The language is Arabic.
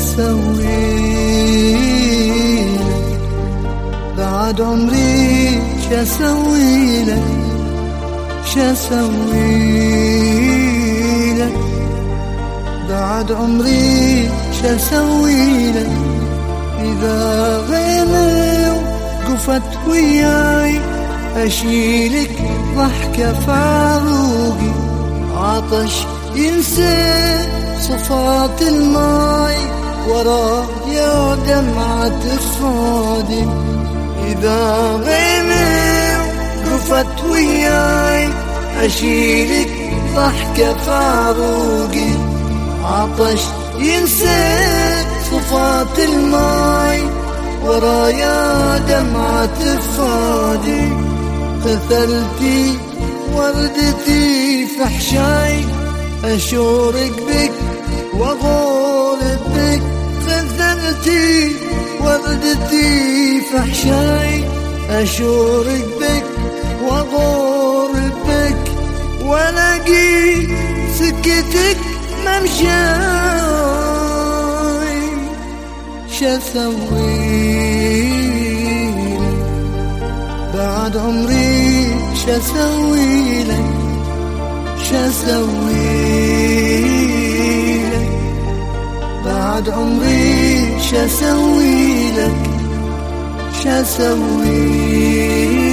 شاسوي بعد عمري شاسوي لك شاسوي لك بعد عمري شاسوي لك إذا غيمي وقفت وياي أشيلك ضحكة فاروقي عطش ينسى صفات الماي ورا يا دمعة الصادق إذا غيمي وقفت وياي أشيلك ضحكة فاروقي عطش ينسى صفات الماي ورايا دمعة الصادق قتلتي وردتي في حشاي أشورك بك وأغور بك قتلتي وردتي في حشاي أشورك بك وأغور بك ولاقي سكتك ممشاي شاسوي بعد عمري شاسوي لك شاسوي لك بعد عمري شاسوي لك شاسوي